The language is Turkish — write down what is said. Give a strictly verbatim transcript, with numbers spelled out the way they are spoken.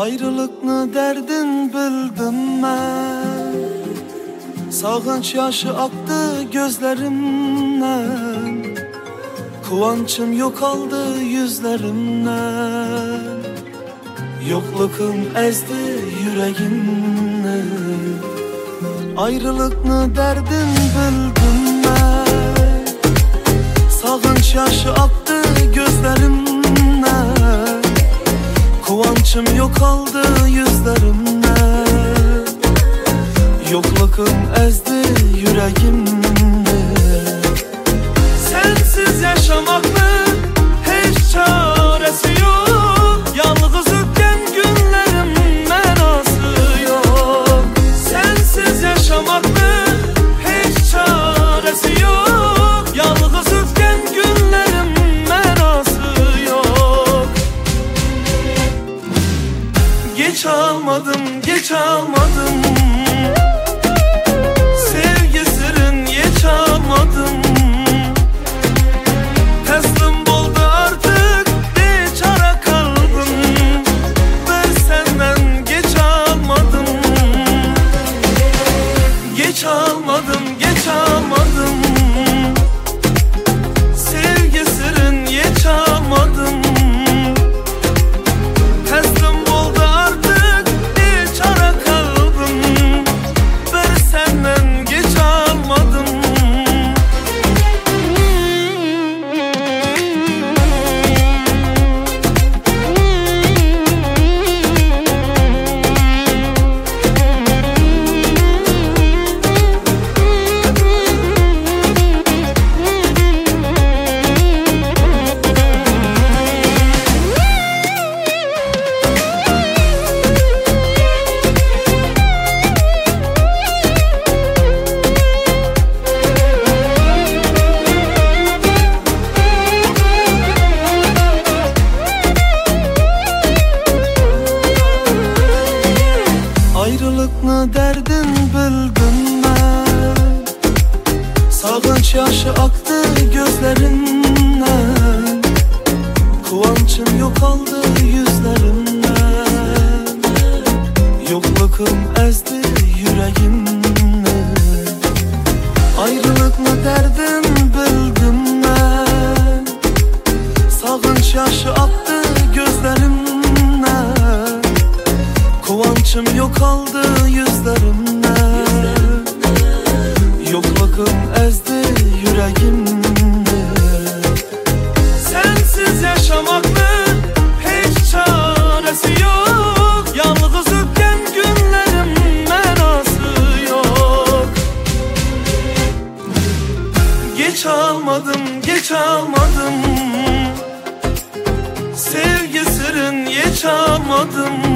Ayrılıkны derdin bildim ben. Sağınç yaşı aktı gözlerimden. Kıvançım yok aldı yüzlerimden. Yoklukun ezdi yüreğimni. Ayrılıkны derdin bildim ben. Sağınç yaşı aktı gözlerimden. Kıvançım yok aldı yüzlerimden. Yoklukum ezdi yüreğimni. Sensiz yaşamaklı hiç çaresi yok. Yalnız ötken günlerim menası yok. Sensiz yaşamaklı hiç çaresi yok. Yalnız ötken günlerim menası yok. Geç almadım, geç almadım. Sevgi sırrın geç almadım. Teslim oldu artık beçara kaldım. Ben senden geç almadım. Geç almadım, geç almadım. Sevgi sırrın geç almadım. Ayrılıkны derdin bildim ben. Sağınç yaşı aktı gözlerimden. Kıvançım yok aldı yüzlerimden. Yoklukum ezdi yüreğimni. Ayrılıkны derdin bildim ben. Sağınç yaşı aktı gözlerimden. Kıvançım yok aldı yüzlerimden. Yoklukum ezdi yüreğimni. Sensiz yaşamaklı hiç çaresi yok. Yalnız ötken günlerim menası yok. Geç almadım, geç almadım. Sevgi sırrın geç almadım.